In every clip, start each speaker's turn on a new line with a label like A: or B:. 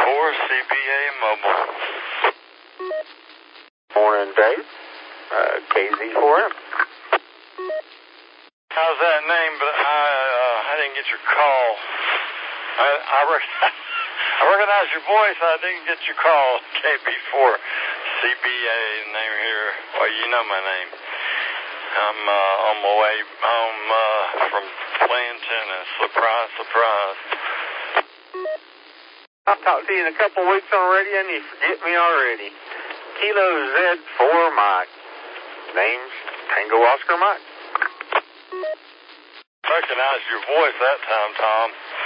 A: CBA Mobile.
B: Morning, Dave. KZ4M.
A: How's that name? But I didn't get your call. I recognize your voice. I didn't get your call. KB4 CBA name here. Well, you know my name. I'm on my way home from playing tennis. Surprise, surprise.
B: I'll talk to you in a couple weeks on radio and you forget me already. Kilo Z4 Mike. Name's Tango Oscar Mike.
A: Recognized your voice that time, Tom.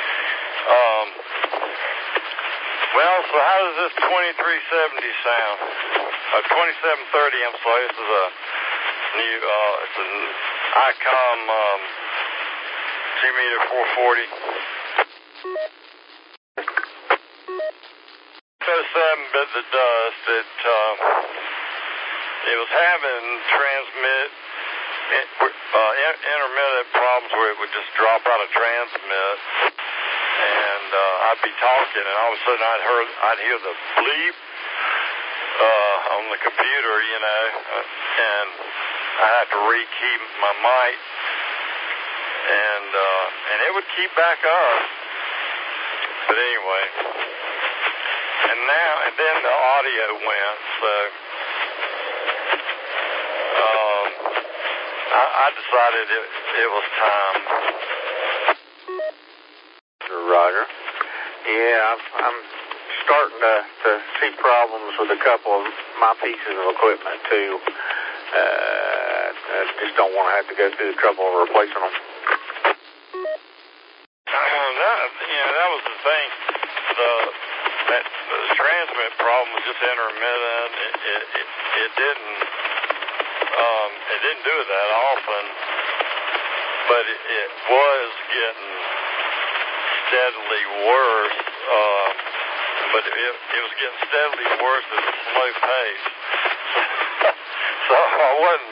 A: Well, so how does this 2370 sound? 2730, I'm sorry. This is a new, it's an ICOM 2-meter 440. 7 bit the dust. It was having intermittent problems where it would just drop out of transmit, and I'd be talking, and all of a sudden I'd hear the bleep on the computer, you know, and I'd have to rekey my mic, and it would keep back up. But anyway. And then the audio went, so I decided it was time.
B: Roger. Yeah, I'm starting to see problems with a couple of my pieces of equipment too. I just don't want to have to go through the trouble of replacing them.
A: That was the thing. The transmit problem was just intermittent. It didn't do it that often, but it was getting steadily worse. But it was getting steadily worse at a slow pace. So I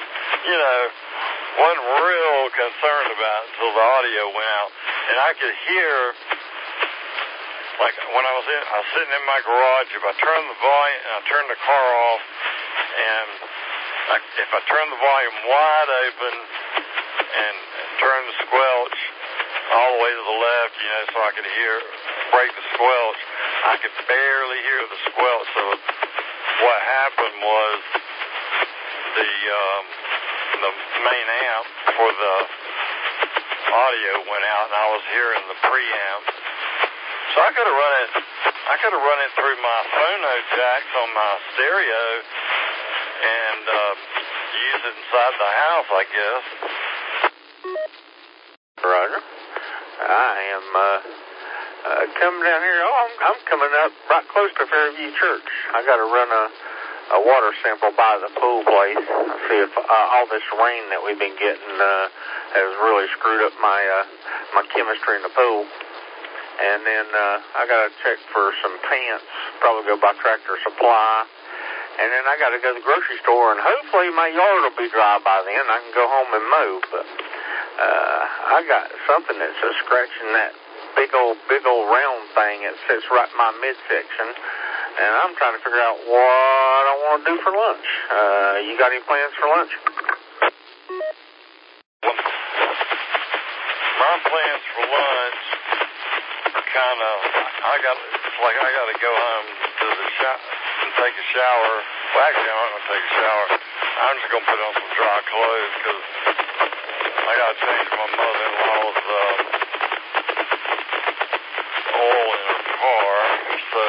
A: wasn't real concerned about it until the audio went out, and I could hear. Like when I was sitting in my garage, if I turned the volume and I turned the car off, and if I turned the volume wide open and turned the squelch all the way to the left, you know, so I could break the squelch, I could barely hear the squelch. So what happened was the main amp for the audio went out, and I was hearing the preamp. So I could have run it through my phono jacks on my stereo and use it inside the house, I guess.
B: Roger. I am coming down here. I'm coming up right close to Fairview Church. I got to run a water sample by the pool place. See if all this rain that we've been getting has really screwed up my chemistry in the pool. And then I got to check for some pants, probably go by Tractor Supply. And then I got to go to the grocery store, and hopefully my yard will be dry by then. I can go home and mow. But I got something that's scratching that big old round thing that sits right in my midsection. And I'm trying to figure out what I want to do for lunch. You got any plans for lunch?
A: My plans for lunch are kind of, I got to go home to the and take a shower. Well, actually, I'm not going to take a shower. I'm just going to put on some dry clothes because I got to change my mother-in-law's oil in her car. So,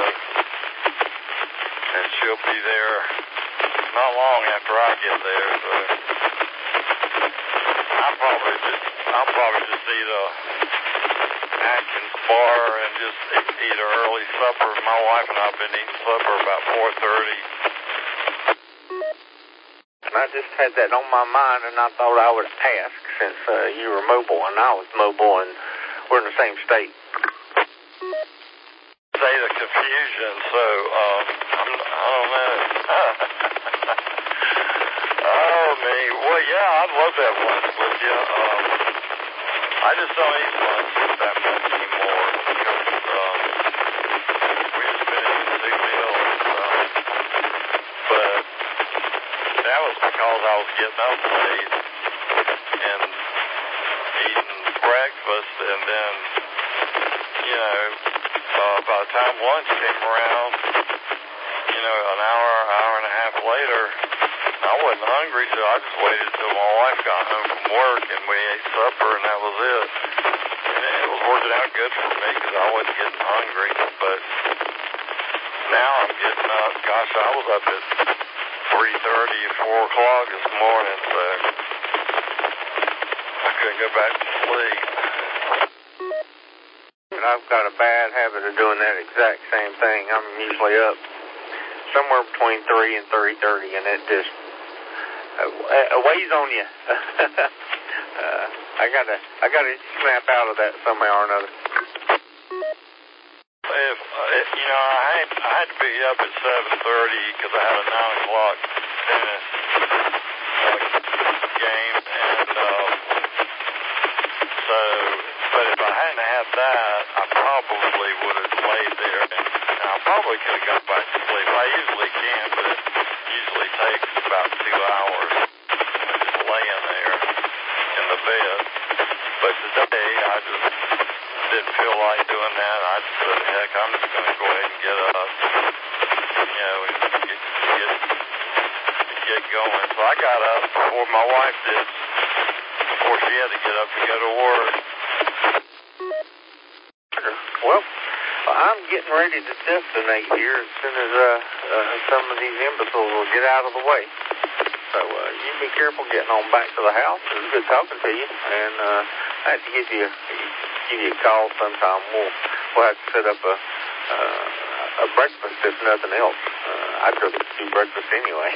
A: and she'll be there not long after I get there. So I'll probably just eat a Atkins bar and just eat an early supper. My wife and I have been eating supper about 4:30.
B: And I just had that on my mind, and I thought I would ask since you were mobile and I was mobile, and we're in the same state.
A: Say the confusion, so I don't know. Oh, me. Well, yeah, I'd love to have lunch with you. I just don't eat lunch that much anymore because we just finished was because I was getting up late and eating breakfast, and then, you know, by the time lunch came around, you know, an hour and a half later, I wasn't hungry, so I just waited till my wife got home from work, and we ate supper, and that was it. And it was working out good for me because I wasn't getting hungry, but now I'm getting up. Gosh, I was up at 3:30, 4 o'clock this morning, so I couldn't go back to sleep.
B: And I've got a bad habit of doing that exact same thing. I'm usually up somewhere between 3 and 3:30, and it just weighs on you. I gotta snap out of that somehow or another.
A: If you know, I had to be up at 7:30 because I had a 9 o'clock tennis game, and so. But if I hadn't had that, I probably would have laid there, and I probably could have gone back to sleep. I usually can, but it usually takes about 2 hours just laying there in the bed. But today, I just didn't feel like doing that. I just said, heck, I'm just going to go ahead and get up, you know, and get going. So I got up before my wife did, before she had to get up to go to work.
B: Well, I'm getting ready to destinate here as soon as some of these imbeciles will get out of the way. So you be careful getting on back to the house. It was good talking to you, and I have to give you a call sometime. We'll have to set up a breakfast if nothing else. I'd rather do breakfast anyway.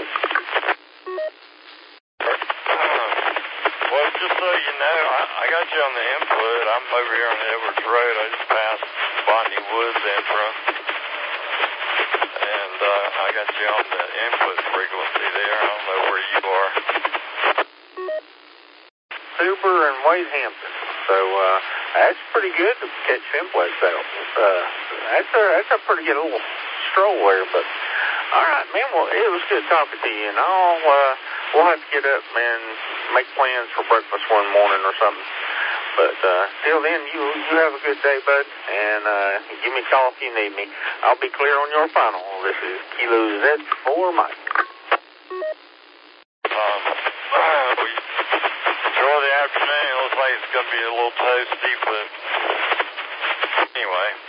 A: Well, just so you know, I got you on the input. I'm over here on Edwards Road. I just passed Botany Woods entrance, and I got you on the input frequency there. I don't know where you are.
B: Super and Wade Hampton. So that's pretty good to catch simplex out. That's a pretty good little stroll there. But all right, man. Well, it was good talking to you, and we'll have to get up and make plans for breakfast one morning or something. But till then, you have a good day, bud, and give me a call if you need me. I'll be clear on your final. This is Kilo Z4 Mike.
A: Enjoy the afternoon. It looks like it's going to be a little toasty, but anyway,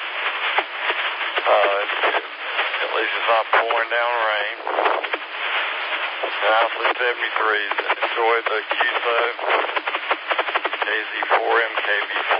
A: at least it's not pouring down rain. Nicely 73s. Enjoy the QSO KZ4 MKB4.